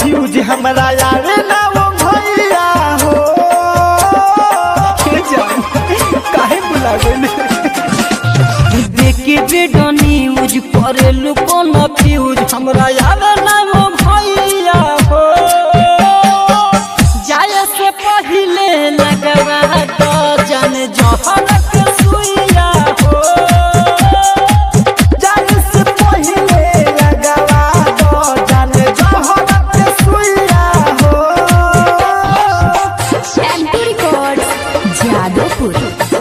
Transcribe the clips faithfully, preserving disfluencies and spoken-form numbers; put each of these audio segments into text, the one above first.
Fuse हमरा आवे ना वो भैया हो काहे बुला गइले देखे वीडियो न्यूज करे लुको न फ्यूज हमरा आवे ना वो भैया हो जाए से पहले लगवा तो जान जहर के सुइया हो जाए से पहले लगवा तो जान जहर के सुइया हो एंटू रिकॉर्ड्स जादवपुर।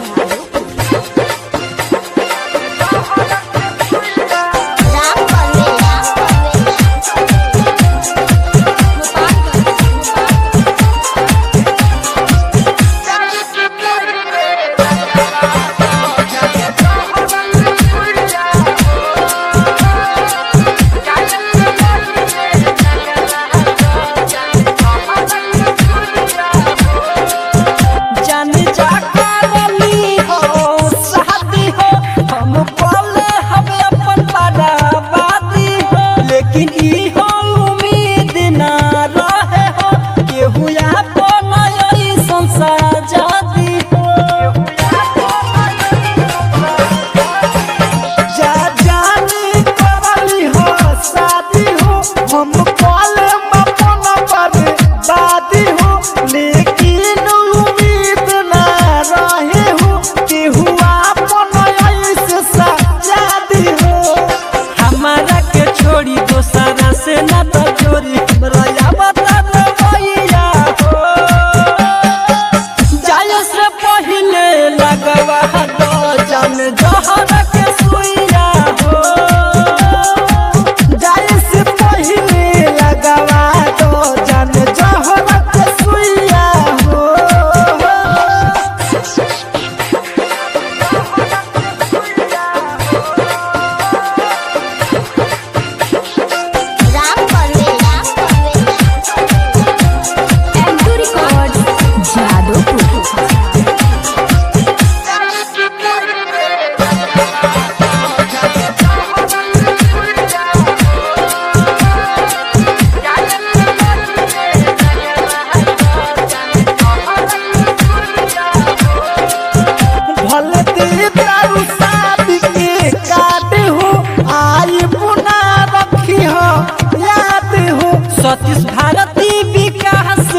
सतीश भारती विकास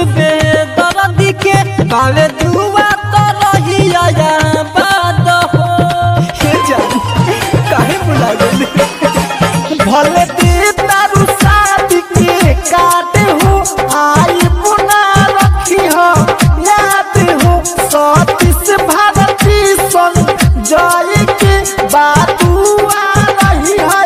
बेदर्दी के बावे दुआ तो रही आया बात हो हे जान काहे बुला गइले भले दी तारू शादी के काटे हो आई पुना रखी हो याद हो सतीश भारती संग जाए के बात आ रही है